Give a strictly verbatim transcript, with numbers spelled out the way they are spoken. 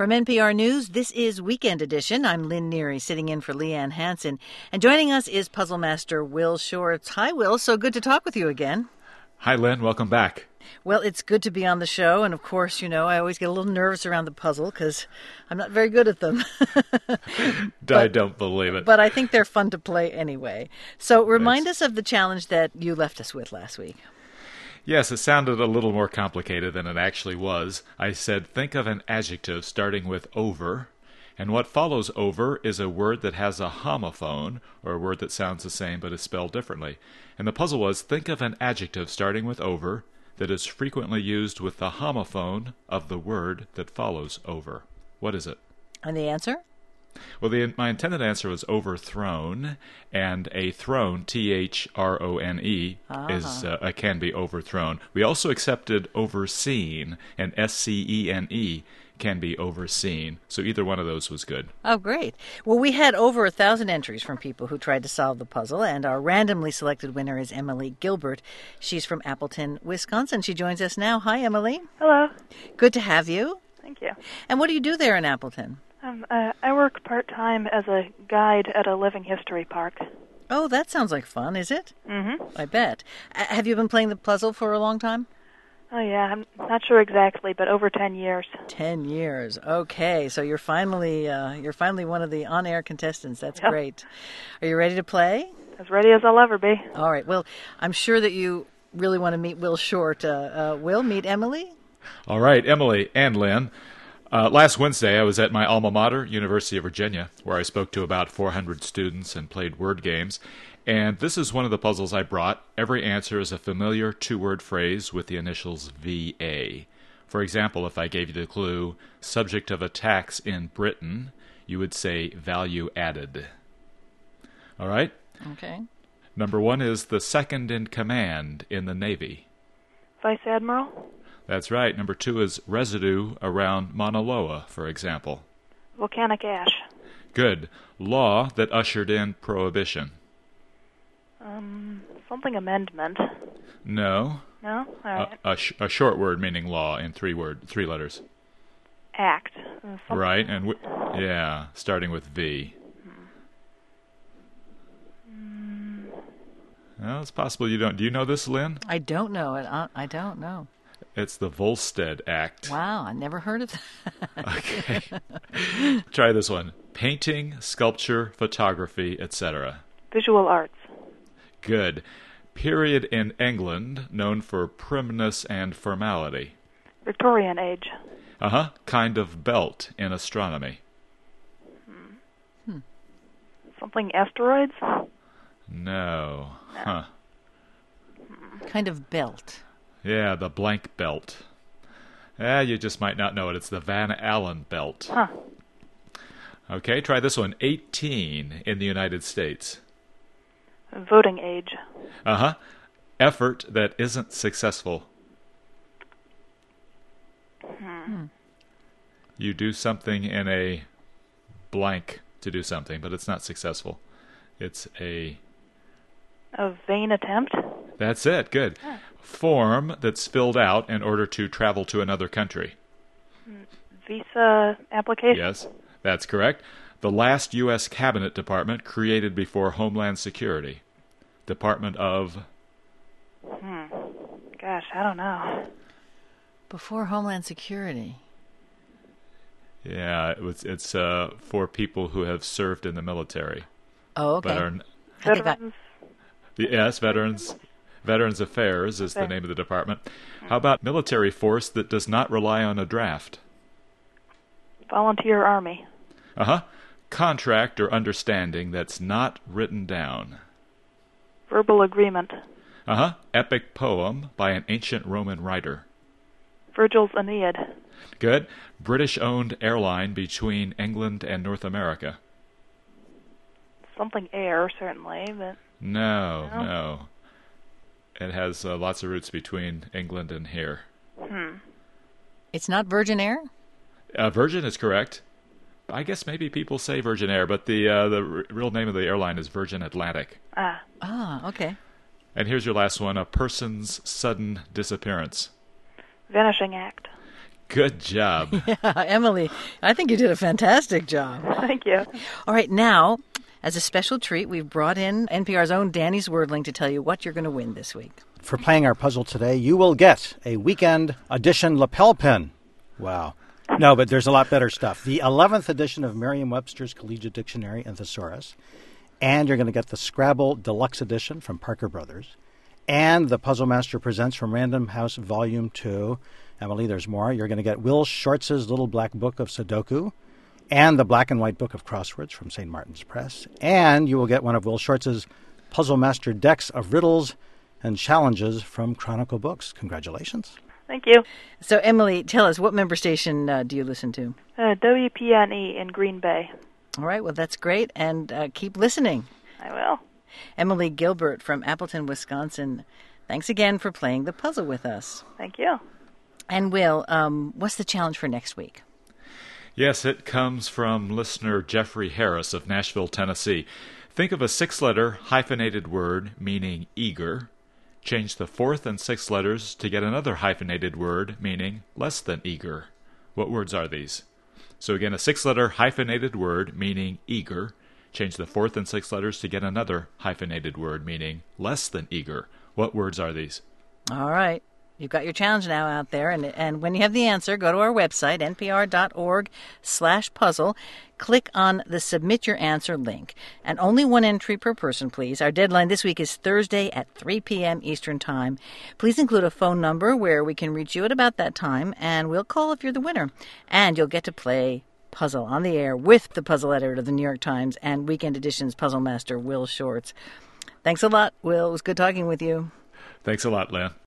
From N P R News, this is Weekend Edition. I'm Lynn Neary, sitting in for Leanne Hansen. And joining us is puzzle master Will Shortz. Hi, Will. So good to talk with you again. Hi, Lynn. Welcome back. Well, it's good to be on the show. And, of course, you know, I always get a little nervous around the puzzle because I'm not very good at them. but, I don't believe it. But I think they're fun to play anyway. So remind Thanks. us of the challenge that you left us with last week. Yes, it sounded a little more complicated than it actually was. I said, think of an adjective starting with over, and what follows over is a word that has a homophone, or a word that sounds the same but is spelled differently. And the puzzle was, think of an adjective starting with over that is frequently used with the homophone of the word that follows over. What is it? And the answer? Well, the, my intended answer was overthrown, and a throne, T H R O N E, ah. is uh, can be overthrown. We also accepted overseen, and S C E N E can be overseen. So either one of those was good. Oh, great. Well, we had over a thousand entries from people who tried to solve the puzzle, and our randomly selected winner is Emily Gilbert. She's from Appleton, Wisconsin. She joins us now. Hi, Emily. Hello. Good to have you. Thank you. And what do you do there in Appleton? Um, uh, I work part-time as a guide at a living history park. Oh, that sounds like fun, is it? Mm-hmm. I bet. Uh, have you been playing the puzzle for a long time? Oh, yeah. I'm not sure exactly, but over ten years. Ten years. Okay, so you're finally uh, you're finally one of the on-air contestants. That's yep. great. Are you ready to play? As ready as I'll ever be. All right. Well, I'm sure that you really want to meet Will Short. Uh, uh, Will, meet Emily? All right, Emily and Lynn. Uh, last Wednesday, I was at my alma mater, University of Virginia, where I spoke to about four hundred students and played word games. And this is one of the puzzles I brought. Every answer is a familiar two-word phrase with the initials V A. For example, if I gave you the clue, subject of a tax in Britain, you would say value added. All right? Okay. Number one is the second in command in the Navy. Vice Admiral? That's right. Number two is residue around Mauna Loa, for example. Volcanic ash. Good. Law that ushered in prohibition. Um, something amendment. No. No? All right. A, a, sh- a short word meaning law in three word, three letters. Act. Something. Right, and w- yeah, starting with V. Hmm. Well, it's possible you don't. Do you know this, Lynn? I don't know it. I, I don't know. It's the Volstead Act. Wow, I never heard of that. Okay. Try this one. Painting, sculpture, photography, et cetera. Visual arts. Good. Period in England known for primness and formality. Victorian age. Uh-huh. Kind of belt in astronomy. Hmm. Hmm. Something asteroids? No. no. Huh. Kind of belt. Yeah, the blank belt. Eh, you just might not know it. It's the Van Allen belt. Huh. Okay, try this one. eighteen in the United States. Voting age. Uh-huh. Effort that isn't successful. Hmm. You do something in a blank to do something, but it's not successful. It's a... A vain attempt? That's it. Good. Huh. Form that's filled out in order to travel to another country. Visa application? Yes, that's correct. The last U S Cabinet Department created before Homeland Security. Department of... Hmm. Gosh, I don't know. Before Homeland Security. Yeah, it was, it's uh, for people who have served in the military. Oh, okay. But are, Veterans? Yes, Veterans... Veterans Affairs is the name of the department. How about military force that does not rely on a draft? Volunteer Army. Uh-huh. Contract or understanding that's not written down. Verbal agreement. Uh-huh. Epic poem by an ancient Roman writer. Virgil's Aeneid. Good. British-owned airline between England and North America. Something air, certainly, but... No, no. no. It has uh, lots of roots between England and here. Hmm. It's not Virgin Air? Uh, Virgin is correct. I guess maybe people say Virgin Air, but the uh, the r- real name of the airline is Virgin Atlantic. Ah. Ah, okay. And here's your last one, a person's sudden disappearance. Vanishing act. Good job. Yeah, Emily, I think you did a fantastic job. Thank you. All right, now, as a special treat, we've brought in N P R's own Danny Swerdling to tell you what you're going to win this week. For playing our puzzle today, you will get a weekend edition lapel pin. Wow. No, but there's a lot better stuff. The eleventh edition of Merriam-Webster's Collegiate Dictionary and Thesaurus. And you're going to get the Scrabble Deluxe Edition from Parker Brothers. And the Puzzle Master Presents from Random House Volume two. Emily, there's more. You're going to get Will Shortz's Little Black Book of Sudoku. And the Black and White Book of Crosswords from Saint Martin's Press. And you will get one of Will Shortz's Puzzle Master decks of riddles and challenges from Chronicle Books. Congratulations. Thank you. So, Emily, tell us, what member station uh, do you listen to? Uh, W P N E in Green Bay. All right, well, that's great, and uh, keep listening. I will. Emily Gilbert from Appleton, Wisconsin, thanks again for playing the puzzle with us. Thank you. And, Will, um, what's the challenge for next week? Yes, it comes from listener Jeffrey Harris of Nashville, Tennessee. Think of a six-letter hyphenated word meaning eager. Change the fourth and sixth letters to get another hyphenated word meaning less than eager. What words are these? So again, a six-letter hyphenated word meaning eager. Change the fourth and sixth letters to get another hyphenated word meaning less than eager. What words are these? All right. You've got your challenge now out there, and and when you have the answer, go to our website, npr.org slash puzzle. Click on the Submit Your Answer link. And only one entry per person, please. Our deadline this week is Thursday at three p.m. Eastern Time. Please include a phone number where we can reach you at about that time, and we'll call if you're the winner. And you'll get to play Puzzle on the air with the puzzle editor of the New York Times and Weekend Edition's puzzle master, Will Shortz. Thanks a lot, Will. It was good talking with you. Thanks a lot, Lynn.